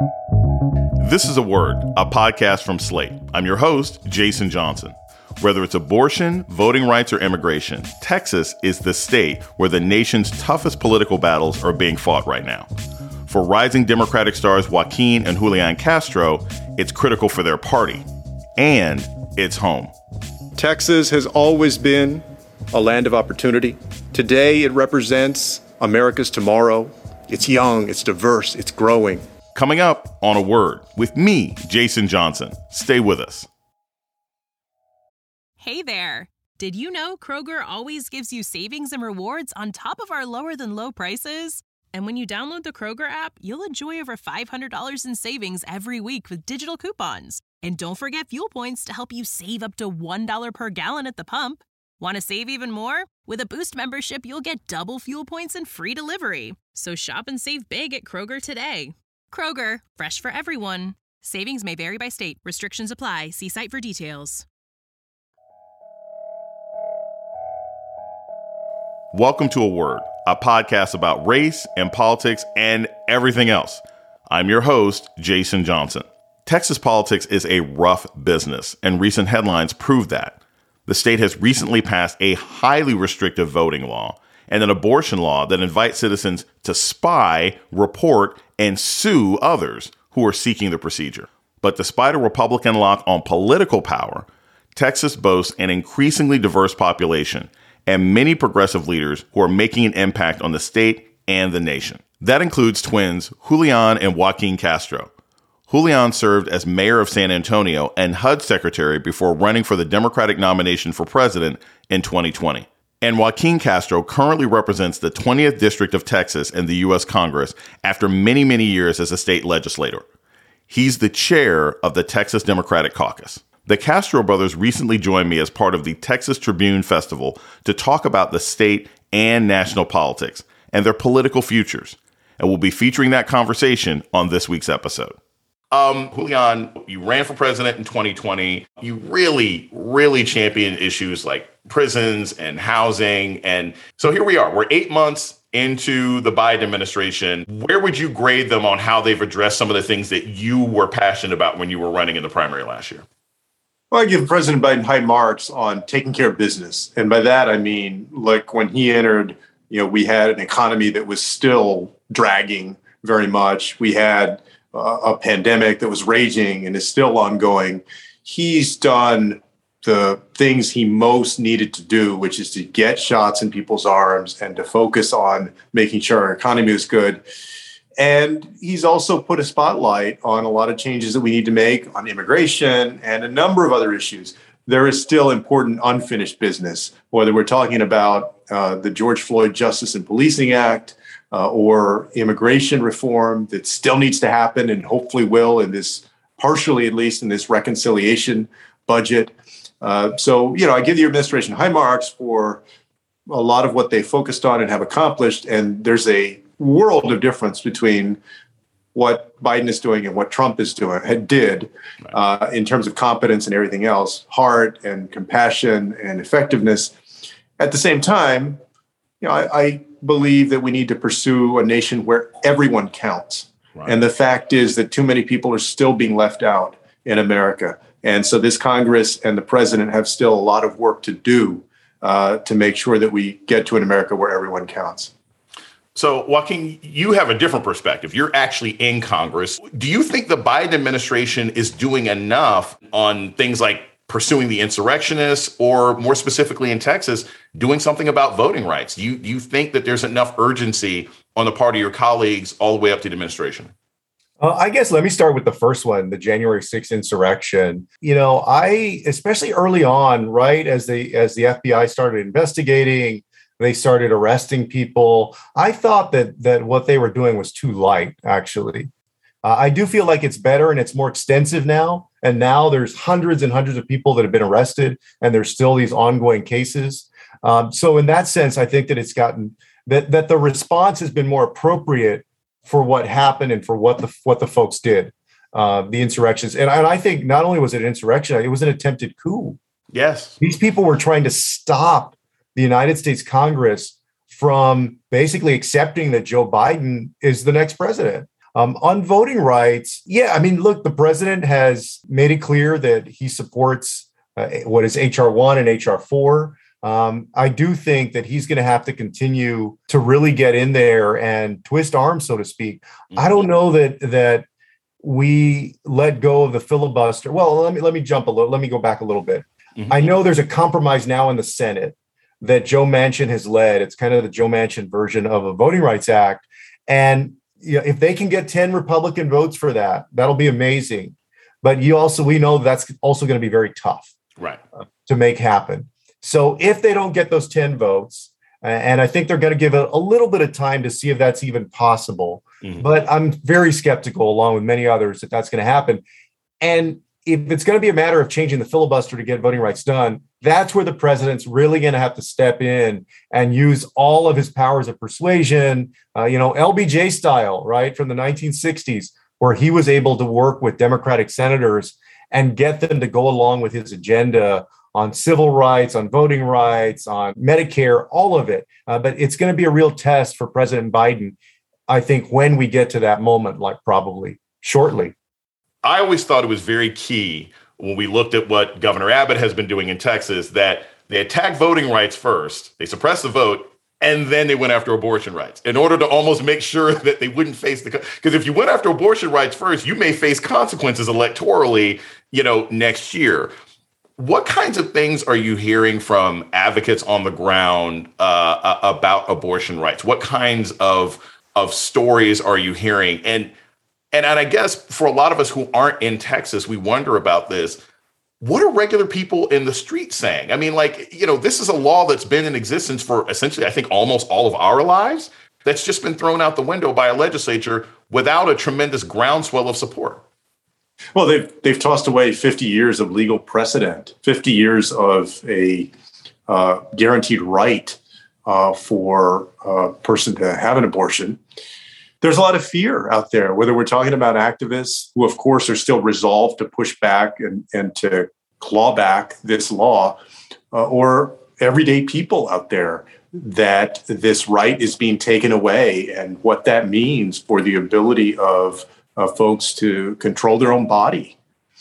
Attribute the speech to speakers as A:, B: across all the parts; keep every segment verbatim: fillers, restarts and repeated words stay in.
A: This is A Word, a podcast from Slate. I'm your host, Jason Johnson. Whether it's abortion, voting rights, or immigration, Texas is the state where the nation's toughest political battles are being fought right now. For rising Democratic stars Joaquin and Julian Castro, it's critical for their party. And it's home.
B: Texas has always been a land of opportunity. Today, it represents America's tomorrow. It's young, it's diverse, it's growing.
A: Coming up on A Word with me, Jason Johnson. Stay with us.
C: Hey there. Did you know Kroger always gives you savings and rewards on top of our lower than low prices? And when you download the Kroger app, you'll enjoy over five hundred dollars in savings every week with digital coupons. And don't forget fuel points to help you save up to one dollar per gallon at the pump. Want to save even more? With a Boost membership, you'll get double fuel points and free delivery. So shop and save big at Kroger today. Kroger, fresh for everyone. Savings may vary by state. Restrictions apply. See site for details.
A: Welcome to A Word, a podcast about race and politics and everything else. I'm your host, Jason Johnson. Texas politics is a rough business, and recent headlines prove that. The state has recently passed a highly restrictive voting law and an abortion law that invites citizens to spy, report, and sue others who are seeking the procedure. But despite a Republican lock on political power, Texas boasts an increasingly diverse population and many progressive leaders who are making an impact on the state and the nation. That includes twins Julian and Joaquin Castro. Julian served as mayor of San Antonio and H U D secretary before running for the Democratic nomination for president in twenty twenty. And Joaquin Castro currently represents the twentieth District of Texas in the U S Congress after many, many years as a state legislator. He's the chair of the Texas Democratic Caucus. The Castro brothers recently joined me as part of the Texas Tribune Festival to talk about the state and national politics and their political futures. And we'll be featuring that conversation on this week's episode. Um, Julian, you ran for president in twenty twenty. You really, really championed issues like prisons and housing. And so here we are. We're eight months into the Biden administration. Where would you grade them on how they've addressed some of the things that you were passionate about when you were running in the primary last year?
B: Well, I give President Biden high marks on taking care of business. And by that, I mean, like when he entered, you know, we had an economy that was still dragging very much. We had uh, a pandemic that was raging and is still ongoing. He's done the things he most needed to do, which is to get shots in people's arms and to focus on making sure our economy was good. And he's also put a spotlight on a lot of changes that we need to make on immigration and a number of other issues. There is still important unfinished business, whether we're talking about uh, the George Floyd Justice and Policing Act uh, or immigration reform that still needs to happen and hopefully will in this, partially at least in this reconciliation budget. Uh, so, you know, I give the administration high marks for a lot of what they focused on and have accomplished. And there's a world of difference between what Biden is doing and what Trump is doing, had did uh, in terms of competence and everything else, heart and compassion and effectiveness. At the same time, you know, I, I believe that we need to pursue a nation where everyone counts. Right. And the fact is that too many people are still being left out in America. And so this Congress and the president have still a lot of work to do uh, to make sure that we get to an America where everyone counts.
A: So, Joaquin, you have a different perspective. You're actually in Congress. Do you think the Biden administration is doing enough on things like pursuing the insurrectionists or, more specifically in Texas, doing something about voting rights? Do you, do you think that there's enough urgency on the part of your colleagues all the way up to the administration?
D: Uh, I guess let me start with the first one, the January sixth insurrection. You know, I, especially early on, right, as they as the F B I started investigating, they started arresting people. I thought that that what they were doing was too light, actually. Uh, I do feel like it's better and it's more extensive now. And now there's hundreds and hundreds of people that have been arrested, and there's still these ongoing cases. Um, so in that sense, I think that it's gotten that that the response has been more appropriate for what happened and for what the what the folks did, uh, the insurrections. And, and I think not only was it an insurrection, it was an attempted coup.
A: Yes.
D: These people were trying to stop the United States Congress from basically accepting that Joe Biden is the next president. Um, on voting rights, yeah, I mean, look, the president has made it clear that he supports uh, what is H R one and H R four. Um, I do think that he's going to have to continue to really get in there and twist arms, so to speak. Mm-hmm. I don't know that that we let go of the filibuster. Well, let me let me jump a little. Let me go back a little bit. Mm-hmm. I know there's a compromise now in the Senate that Joe Manchin has led. It's kind of the Joe Manchin version of a Voting Rights Act, and you know, if they can get ten Republican votes for that, that'll be amazing. But you also, we know that's also going to be very tough,
A: right,
D: uh, to make happen. So if they don't get those ten votes, and I think they're going to give it a little bit of time to see if that's even possible, mm-hmm. but I'm very skeptical, along with many others, that that's going to happen. And if it's going to be a matter of changing the filibuster to get voting rights done, that's where the president's really going to have to step in and use all of his powers of persuasion, uh, you know, L B J style, right, from the nineteen sixties, where he was able to work with Democratic senators and get them to go along with his agenda on civil rights, on voting rights, on Medicare, all of it. Uh, but it's going to be a real test for President Biden, I think, when we get to that moment, like probably shortly.
A: I always thought it was very key when we looked at what Governor Abbott has been doing in Texas, that they attacked voting rights first, they suppressed the vote, and then they went after abortion rights in order to almost make sure that they wouldn't face the, because if you went after abortion rights first, you may face consequences electorally, you know, next year. What kinds of things are you hearing from advocates on the ground uh, about abortion rights? What kinds of of stories are you hearing? And And, and I guess for a lot of us who aren't in Texas, we wonder about this. What are regular people in the street saying? I mean, like, you know, this is a law that's been in existence for essentially, I think, almost all of our lives. That's just been thrown out the window by a legislature without a tremendous groundswell of support.
B: Well, they've they've tossed away fifty years of legal precedent, fifty years of a uh, guaranteed right uh, for a person to have an abortion. There's a lot of fear out there, whether we're talking about activists who, of course, are still resolved to push back and, and to claw back this law, uh, or everyday people out there, that this right is being taken away and what that means for the ability of uh, folks to control their own body.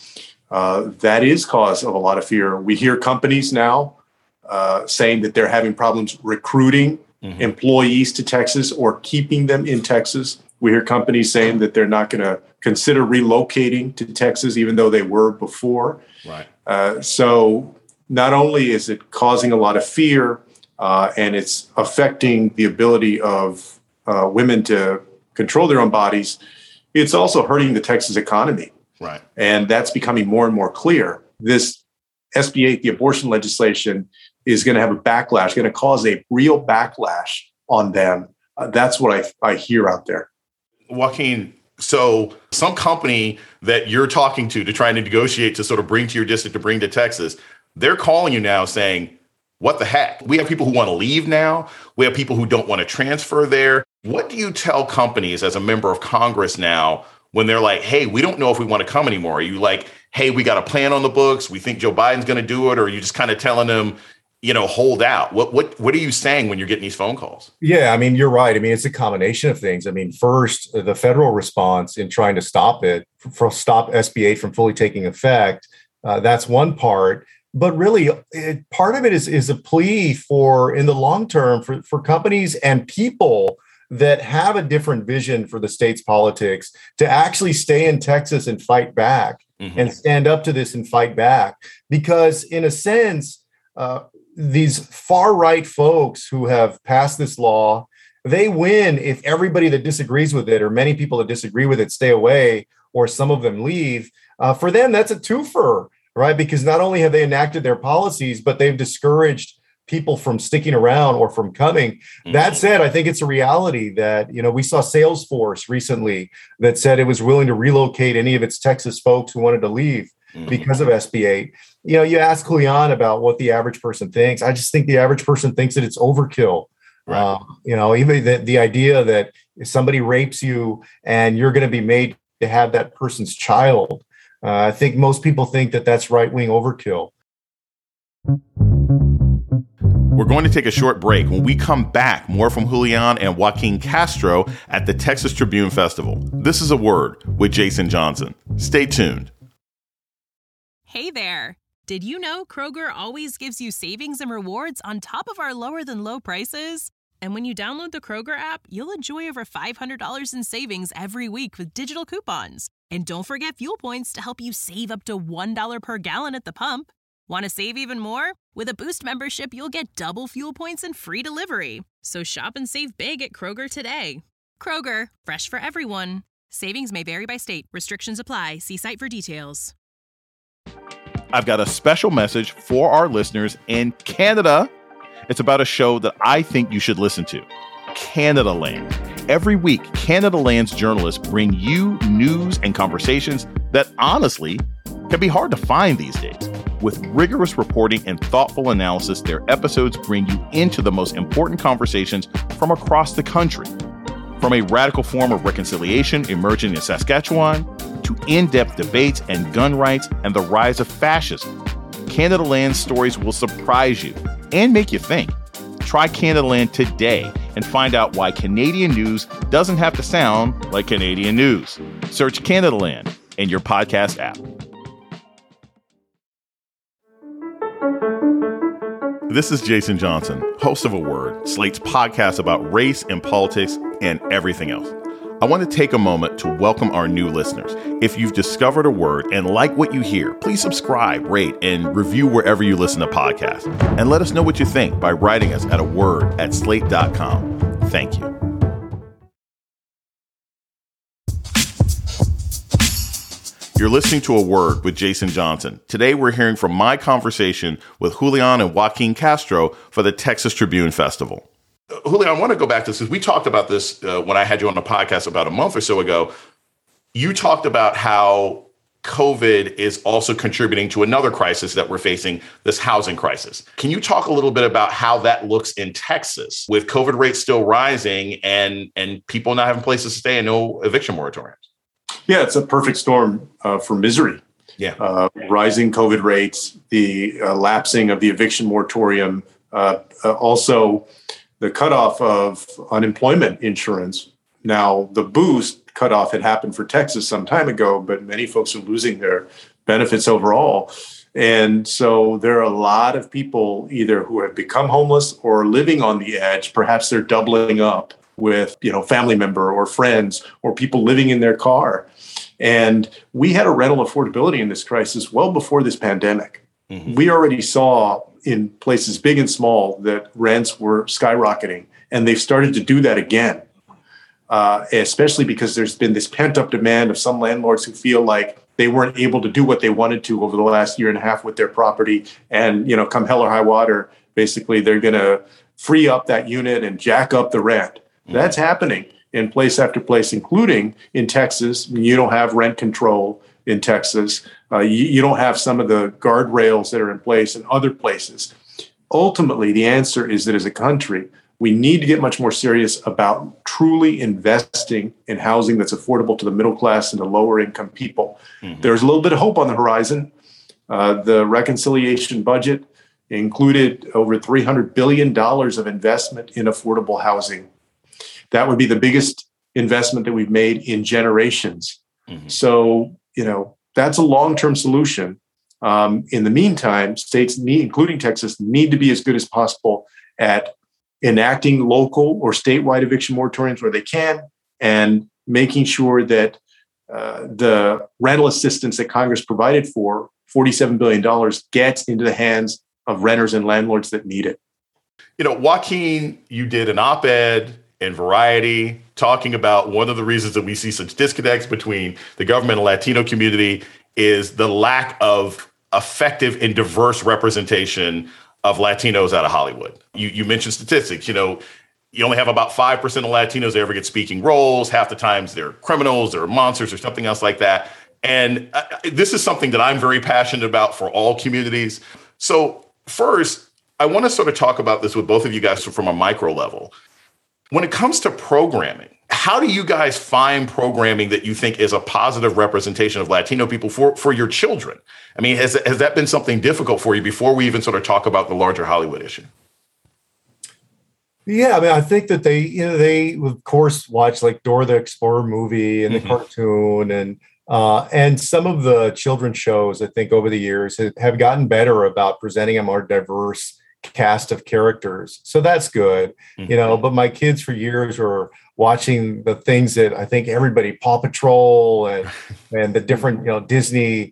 B: Uh, that is cause of a lot of fear. We hear companies now uh, saying that they're having problems recruiting Mm-hmm. employees to Texas or keeping them in Texas. We hear companies saying that they're not going to consider relocating to Texas, even though they were before.
A: Right.
B: Uh, so not only is it causing a lot of fear, uh, and it's affecting the ability of uh, women to control their own bodies, it's also hurting the Texas economy.
A: Right.
B: And that's becoming more and more clear. This S B eight, the abortion legislation, is going to have a backlash, going to cause a real backlash on them. Uh, that's what I, I hear out there.
A: Joaquin, so some company that you're talking to to try and negotiate to sort of bring to your district, to bring to Texas, they're calling you now saying, what the heck? We have people who want to leave now. We have people who don't want to transfer there. What do you tell companies as a member of Congress now when they're like, hey, we don't know if we want to come anymore? Are you like, hey, we got a plan on the books, we think Joe Biden's going to do it? Or are you just kind of telling them, you know, hold out? What what what are you saying when you're getting these phone calls?
D: Yeah, I mean, you're right. I mean, it's a combination of things. I mean, first, the federal response in trying to stop it, for stop S B eight from fully taking effect, uh, that's one part. But really, it, part of it is, is a plea for, in the long term, for, for companies and people that have a different vision for the state's politics to actually stay in Texas and fight back mm-hmm. and stand up to this and fight back. Because in a sense, uh, these far-right folks who have passed this law, they win if everybody that disagrees with it, or many people that disagree with it, stay away, or some of them leave. Uh, for them, that's a twofer, right? Because not only have they enacted their policies, but they've discouraged people from sticking around or from coming. Mm-hmm. That said, I think it's a reality that, you know, we saw Salesforce recently that said it was willing to relocate any of its Texas folks who wanted to leave mm-hmm. because of S B eight. You know, you ask Julian about what the average person thinks. I just think the average person thinks that it's overkill. Right. Uh, you know, even the, the idea that if somebody rapes you and you're going to be made to have that person's child, uh, I think most people think that that's right-wing overkill.
A: We're going to take a short break. When we come back, more from Julian and Joaquin Castro at the Texas Tribune Festival. This is A Word with Jason Johnson. Stay tuned.
C: Hey there. Did you know Kroger always gives you savings and rewards on top of our lower than low prices? And when you download the Kroger app, you'll enjoy over five hundred dollars in savings every week with digital coupons. And don't forget fuel points to help you save up to one dollar per gallon at the pump. Want to save even more? With a Boost membership, you'll get double fuel points and free delivery. So shop and save big at Kroger today. Kroger, fresh for everyone. Savings may vary by state. Restrictions apply. See site for details.
A: I've got a special message for our listeners in Canada. It's about a show that I think you should listen to, Canada Land. Every week, Canada Land's journalists bring you news and conversations that honestly can be hard to find these days. With rigorous reporting and thoughtful analysis, their episodes bring you into the most important conversations from across the country. From a radical form of reconciliation emerging in Saskatchewan to in-depth debates and gun rights and the rise of fascism, Canada Land's stories will surprise you and make you think. Try Canada Land today and find out why Canadian news doesn't have to sound like Canadian news. Search Canada Land in your podcast app. This is Jason Johnson, host of A Word, Slate's podcast about race and politics and everything else. I want to take a moment to welcome our new listeners. If you've discovered A Word and like what you hear, please subscribe, rate, and review wherever you listen to podcasts. And let us know what you think by writing us at a word at slate dot com. Thank you. You're listening to A Word with Jason Johnson. Today, we're hearing from my conversation with Julian and Joaquin Castro for the Texas Tribune Festival. Uh, Julian, I want to go back to this because we talked about this uh, when I had you on the podcast about a month or so ago. You talked about how COVID is also contributing to another crisis that we're facing, this housing crisis. Can you talk a little bit about how that looks in Texas with COVID rates still rising and, and people not having places to stay and no eviction moratoriums?
B: Yeah, it's a perfect storm uh, for misery.
A: Yeah,
B: uh, rising COVID rates, the uh, lapsing of the eviction moratorium, uh, uh, also the cutoff of unemployment insurance. Now, the boost cutoff had happened for Texas some time ago, but many folks are losing their benefits overall. And so there are a lot of people either who have become homeless or living on the edge. Perhaps they're doubling up with, you know, family member or friends or people living in their car. And we had a rental affordability in this crisis well before this pandemic. Mm-hmm. We already saw in places big and small that rents were skyrocketing, and they've started to do that again, uh, especially because there's been this pent-up demand of some landlords who feel like they weren't able to do what they wanted to over the last year and a half with their property. And, you know, come hell or high water, basically they're going to free up that unit and jack up the rent. Mm-hmm. That's happening in place after place, including in Texas. You don't have rent control in Texas. Uh, you, you don't have some of the guardrails that are in place in other places. Ultimately, the answer is that as a country, we need to get much more serious about truly investing in housing that's affordable to the middle class and the lower income people. Mm-hmm. There's a little bit of hope on the horizon. Uh, the reconciliation budget included over three hundred billion dollars of investment in affordable housing. That would be the biggest investment that we've made in generations. Mm-hmm. So, you know, that's a long-term solution. Um, in the meantime, states, need, including Texas, need to be as good as possible at enacting local or statewide eviction moratoriums where they can, and making sure that uh, the rental assistance that Congress provided for, forty-seven billion dollars, gets into the hands of renters and landlords that need it.
A: You know, Joaquin, you did an op-ed in Variety talking about one of the reasons that we see such disconnects between the government and Latino community is the lack of effective and diverse representation of Latinos out of Hollywood. You, you mentioned statistics. You know, you only have about five percent of Latinos that ever get speaking roles. Half the times they're criminals, they're monsters, or something else like that. And uh, this is something that I'm very passionate about for all communities. So first, I want to sort of talk about this with both of you guys from a micro level. When it comes to programming, how do you guys find programming that you think is a positive representation of Latino people for, for your children? I mean, has, has that been something difficult for you before we even sort of talk about the larger Hollywood issue?
D: Yeah, I mean, I think that they, you know, they of course watch like Dora the Explorer movie and the
A: Mhm.
D: cartoon, and uh, and some of the children's shows. I think over the years have have gotten better about presenting a more diverse cast of characters. So that's good, you
A: Mhm.
D: know. But my kids for years were watching the things that I think everybody, Paw Patrol and and the different, you know, Disney,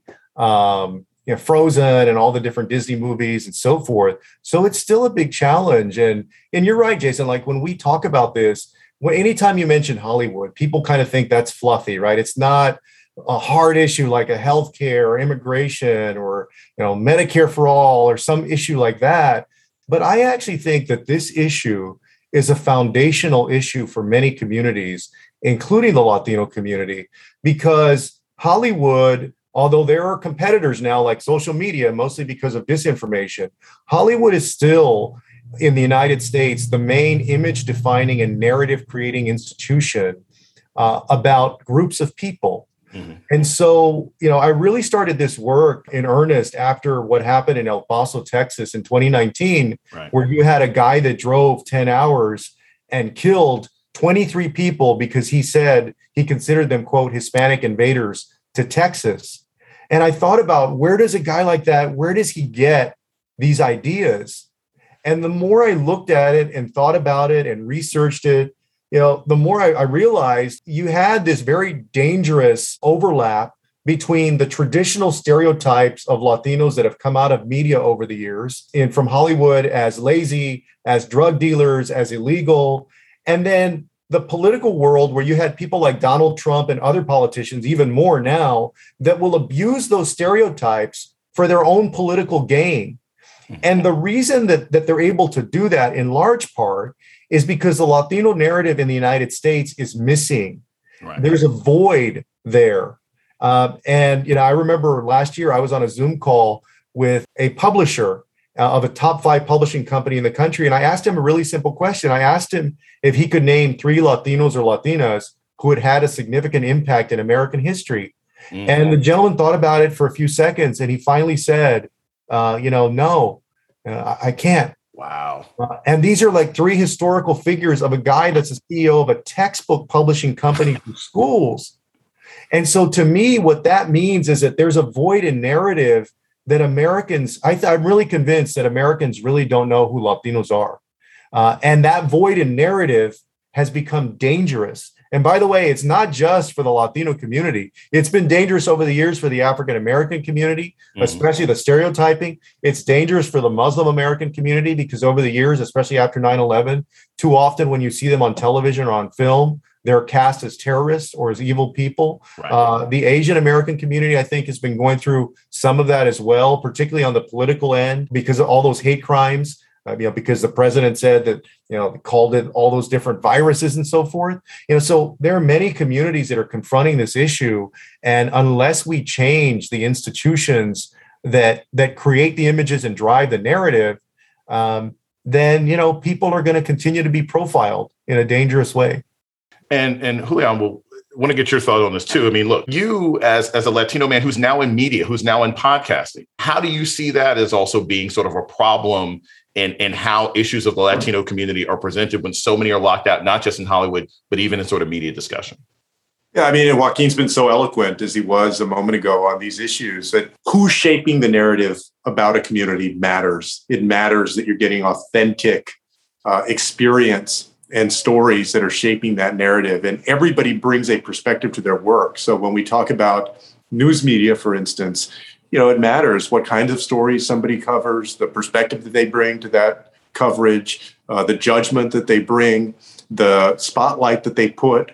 D: um, you know, Frozen and all the different Disney movies and so forth. So it's still a big challenge. And and you're right, Jason. Like when we talk about this, when anytime you mention Hollywood, people kind of think that's fluffy, right? It's not a hard issue like a healthcare or immigration or you know Medicare for all or some issue like that. But I actually think that this issue is a foundational issue for many communities, including the Latino community, because Hollywood, although there are competitors now like social media, mostly because of disinformation, Hollywood is still in the United States the main image defining and narrative creating institution uh, about groups of people.
A: Mhm.
D: And so, you know, I really started this work in earnest after what happened in El Paso, Texas in twenty nineteen,
A: Right.
D: where you had a guy that drove ten hours and killed twenty-three people because he said he considered them, quote, Hispanic invaders to Texas. And I thought about where does a guy like that, where does he get these ideas? And the more I looked at it and thought about it and researched it, you know, the more I, I realized you had this very dangerous overlap between the traditional stereotypes of Latinos that have come out of media over the years and from Hollywood as lazy, as drug dealers, as illegal, and then the political world where you had people like Donald Trump and other politicians, even more now, that will abuse those stereotypes for their own political gain. And the reason that, that they're able to do that in large part is because the Latino narrative in the United States is missing.
A: Right.
D: There's a void there. Uh, and, you know, I remember last year I was on a Zoom call with a publisher uh, of a top five publishing company in the country. And I asked him a really simple question. I asked him if he could name three Latinos or Latinas who had had a significant impact in American history.
A: Mhm.
D: And the gentleman thought about it for a few seconds and he finally said, uh, you know, no, uh, I can't.
A: Wow.
D: Uh, and these are like three historical figures of a guy that's a C E O of a textbook publishing company for schools. And so to me, what that means is that there's a void in narrative that Americans, I th- I'm really convinced that Americans really don't know who Latinos are. Uh, and that void in narrative has become dangerous. And by the way, it's not just for the Latino community. It's been dangerous over the years for the African American community,
A: Mhm.
D: especially the stereotyping. It's dangerous for the Muslim American community because over the years, especially after nine eleven, too often when you see them on television or on film, they're cast as terrorists or as evil people.
A: Right.
D: Uh, the Asian American community, I think, has been going through some of that as well, particularly on the political end because of all those hate crimes. Uh, you know, because the president said that, you know, called it all those different viruses and so forth. You know, so there are many communities that are confronting this issue. And unless we change the institutions that that create the images and drive the narrative, um, then, you know, people are going to continue to be profiled in a dangerous way.
A: And and Julian, we'll want to get your thought on this too. I mean, look, you as, as a Latino man who's now in media, who's now in podcasting, how do you see that as also being sort of a problem in, in how issues of the Latino community are presented when so many are locked out, not just in Hollywood, but even in sort of media discussion?
B: Yeah, I mean, and Joaquin's been so eloquent as he was a moment ago on these issues that who's shaping the narrative about a community matters. It matters that you're getting authentic uh, experience and stories that are shaping that narrative. And everybody brings a perspective to their work. So when we talk about news media, for instance, you know, it matters what kinds of stories somebody covers, the perspective that they bring to that coverage, uh, the judgment that they bring, the spotlight that they put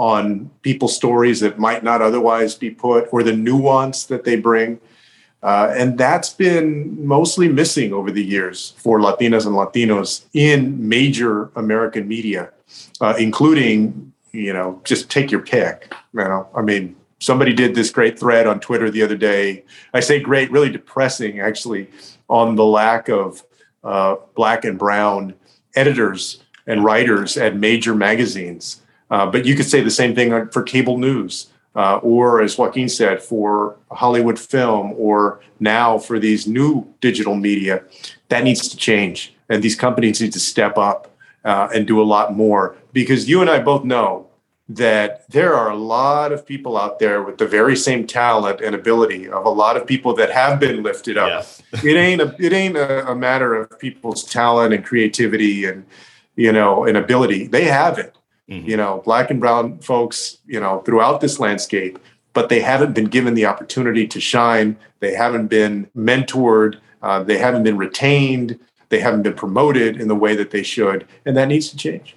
B: on people's stories that might not otherwise be put, or the nuance that they bring. Uh, and that's been mostly missing over the years for Latinas and Latinos in major American media, uh, including, you know, just take your pick. You know, I mean, somebody did this great thread on Twitter the other day. I say great, really depressing, actually, on the lack of uh, Black and brown editors and writers at major magazines. Uh, but you could say the same thing for cable news. Uh, or as Joaquin said, for Hollywood film, or now for these new digital media. That needs to change. And these companies need to step up uh, and do a lot more. Because you and I both know that there are a lot of people out there with the very same talent and ability of a lot of people that have been lifted up.
A: Yes.
B: it ain't a it ain't a, a matter of people's talent and creativity and, you know, and ability. They have it. Mm-hmm. You know, Black and brown folks, you know, throughout this landscape, but they haven't been given the opportunity to shine. They haven't been mentored. Uh, they haven't been retained. They haven't been promoted in the way that they should. And that needs to change.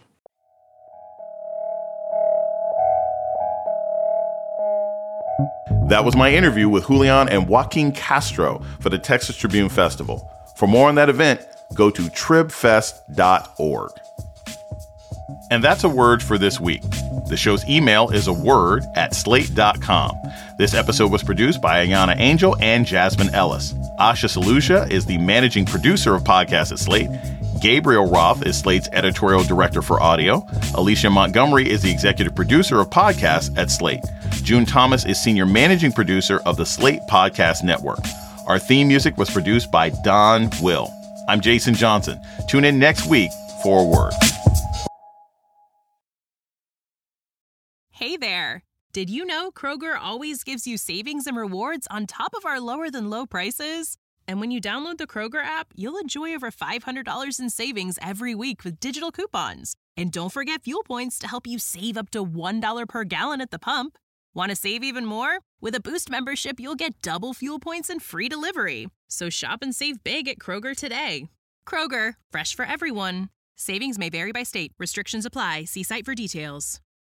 A: That was my interview with Julian and Joaquin Castro for the Texas Tribune Festival. For more on that event, go to trib fest dot org. And that's a word for this week. The show's email is a word at slate dot com. This episode was produced by Ayana Angel and Jasmine Ellis. Asha Saluja is the managing producer of podcasts at Slate. Gabriel Roth is Slate's editorial director for audio. Alicia Montgomery is the executive producer of podcasts at Slate. June Thomas is senior managing producer of the Slate Podcast Network. Our theme music was produced by Don Will. I'm Jason Johnson. Tune in next week for a word.
C: Hey there. Did you know Kroger always gives you savings and rewards on top of our lower than low prices? And when you download the Kroger app, you'll enjoy over five hundred dollars in savings every week with digital coupons. And don't forget fuel points to help you save up to one dollar per gallon at the pump. Want to save even more? With a Boost membership, you'll get double fuel points and free delivery. So shop and save big at Kroger today. Kroger, fresh for everyone. Savings may vary by state. Restrictions apply. See site for details.